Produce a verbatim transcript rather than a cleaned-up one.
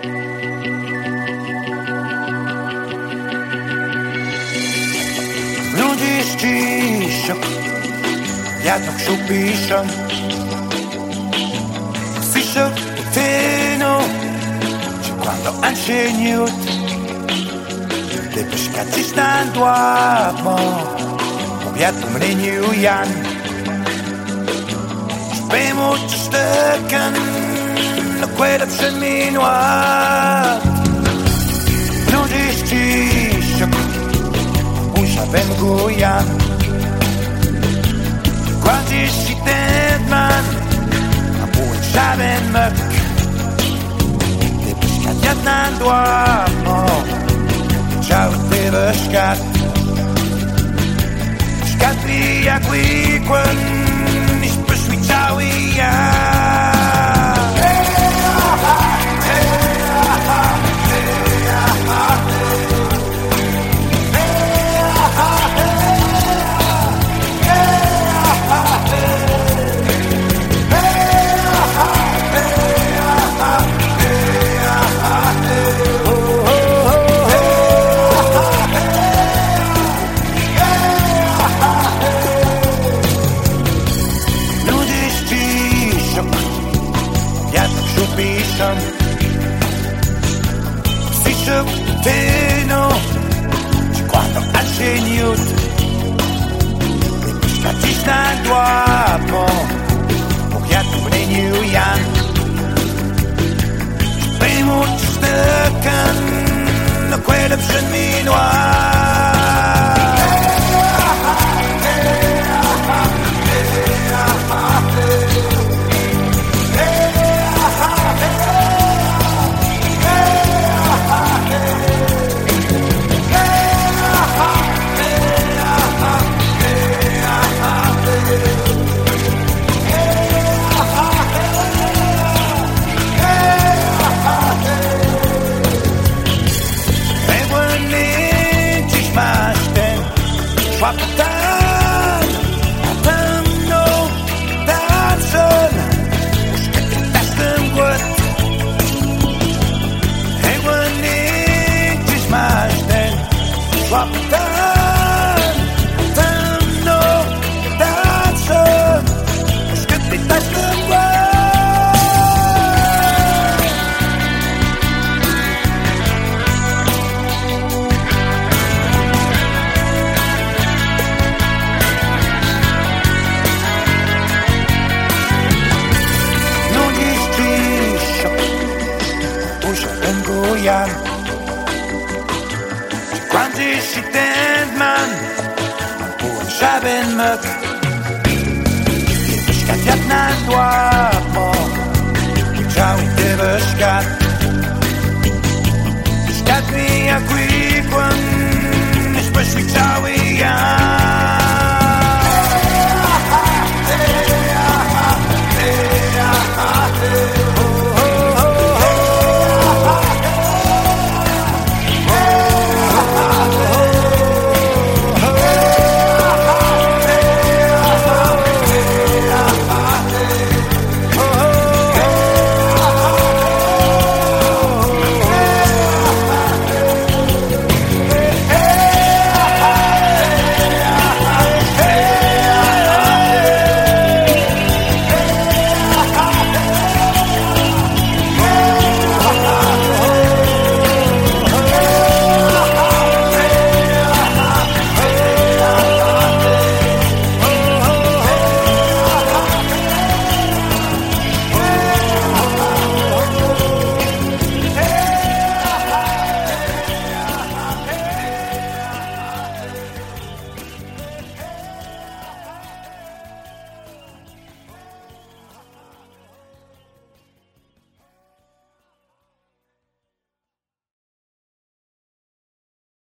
Nudiš cišo, jednog šupiša, sviša poteno, che quando anche te pescatis nan doamo, objeto mrenju jan, spemo te stukken, na quella przeminuat. Nudiš cišo, ben gojan, quasi si tent man, a buon saben mek, te pescat nan doamo, ciao te pescat, pescat via qui quan is pesui ciao ia. Sviša poteno, che quando anche te pescatis nan doamo, objeto mrenju jan, spemo te stukken, na quella przeminuat. Schwappetan, dan no, dan son, schkit in tastem gut. Hey, when it is my stand, schwappetan, dan no, dan son, schkit in tastem gut. Quanti si tent man, un buon saben mek, te pescat nan doamo.